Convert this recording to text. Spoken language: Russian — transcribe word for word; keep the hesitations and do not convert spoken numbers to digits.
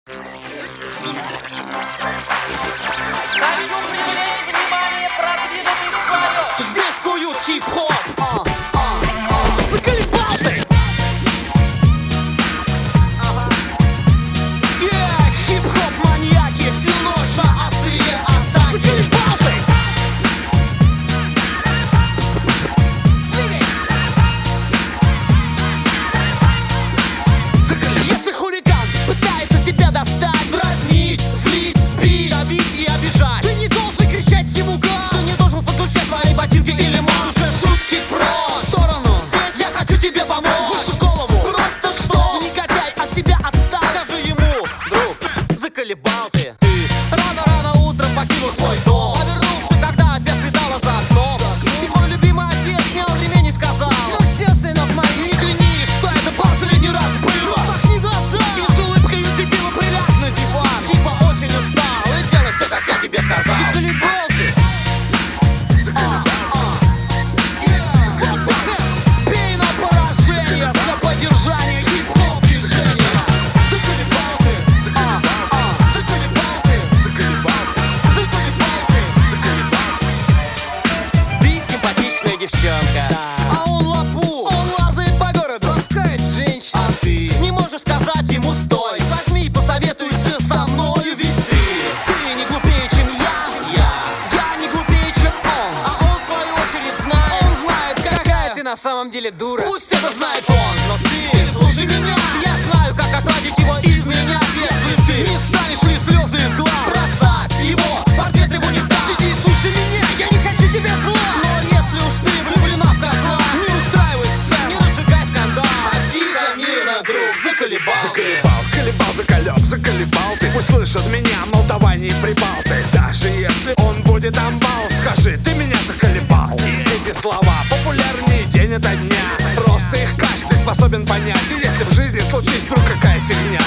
Хочу привлечь внимание продвинутых слоев. Здесь куют хип-хоп. а, а, а. Заколебал ты! Ага. Yeah, хип-хоп маньяки всю ночь на острие атаки. Заколебал ты! Двигай! Заколебал. Если хулиган пытается тебя достать, дразнить, злить, бить, давить и обижать, ты не должен кричать ему гад. Ты не должен подключать свои ботинки или манжет. Шутки прочь в сторону. Здесь я хочу тебе помочь. Выше голову. Просто что? Негодяй от тебя отстал. Скажи ему, друг, заколебал ты. Ты рано-рано утром покинул свой дом, а вернулся, когда опять светало за окном. И твой любимый отец снял ремень и сказал: ну все, сынок мой, не клянись, что это последний раз было. Махни глаза и с улыбкой у дебила приляг на диван. Типа очень устал и делай все, как я тебе сказал. Заколебал ты. Бей на поражение за поддержание хип-хоп движения. Заколебал ты. Заколебал ты. Заколебал ты. Заколебал ты. Заколебал ты. Ты симпатичная девчонка, а он лапу. Он лазает по городу, ласкает женщин. А ты не можешь сказать ему: стой, возьми и посоветуйся со мною, ведь ты Ты не глупее, чем я. Я Я не глупее, чем он. А он в свою очередь знает. Он знает, какая ты на самом деле дура. Пусть это знает он, но ты слушай меня. Я знаю, как отводить его изменять, если ты не станешь ли слезы из глаз бросать его, портрет его не даст. Сиди и слушай меня, я не хочу тебе зла. Но если уж ты влюблена в козла, не устраивай сцен, не разжигай скандал, а тихо, мирно, друг, заколебал. Заколебал, колебал, заколеб, заколебал ты. Пусть слышат меня, мол, давай не прибал ты. Даже если он будет амбал, скажи, ты меня заколебал. И эти слова популярнее день ото дня. Просто их каждый способен понять. И если в жизни случись вдруг какая фигня,